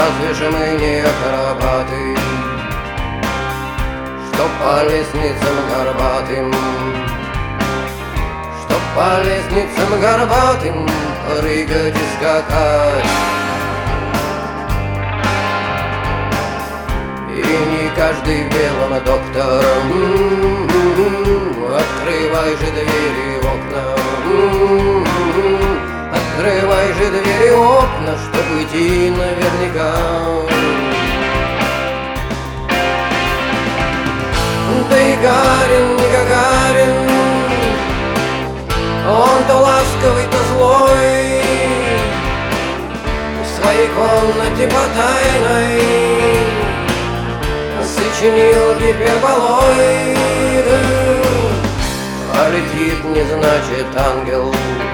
Разве же мы не акробаты, что по лестницам горбатым, что по лестницам горбатым прыгать и скакать? И не каждый белым доктором. Открывай же двери в окна, открывай же двери в окна, чтобы идти наверняка. Да и Гарин, не Гагарин, он то ласковый, то злой, в своей комнате потайной сочинил гиперболоид. А летит не значит ангел,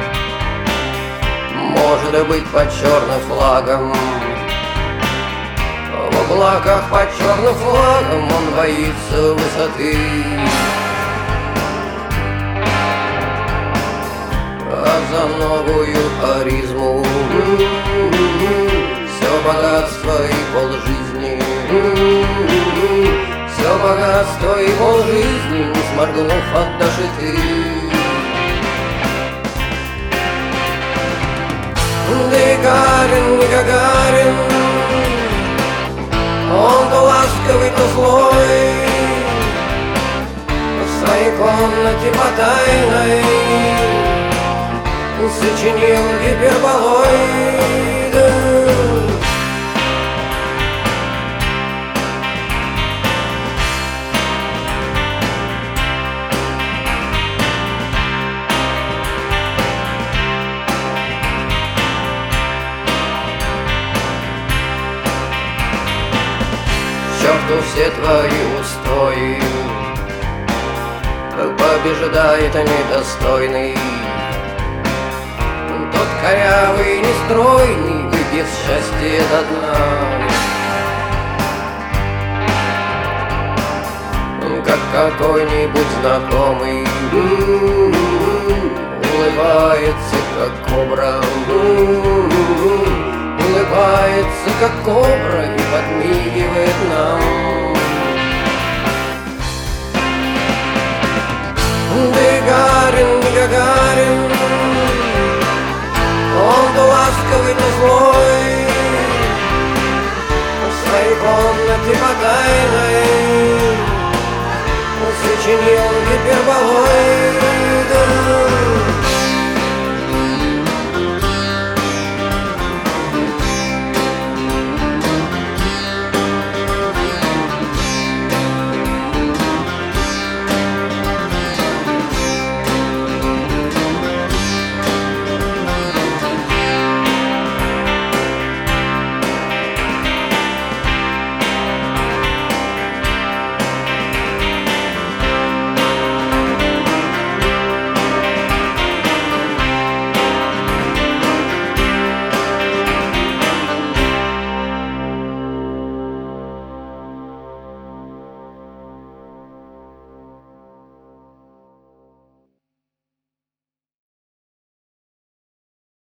может быть под черным флагом. В облаках под черным флагом он боится высоты. А за новую харизму все богатство и полжизни, все богатство и полжизни, не сморгнув, отдашь и ты. Да и Гарин, не Гагарин, он то ласковый, то злой, в своей комнате потайной сочинил гиперболоид. К черту все твои устои, побеждает недостойный, тот корявый, нестройный, выпив счастье до дна. Как какой-нибудь знакомый улыбается, как кобра, улыбается, как кобра, и подмигивает нам. Да и Гарин, не Гагарин, он то ласковый, то злой, в своей комнате потайной сочинил гиперболоид.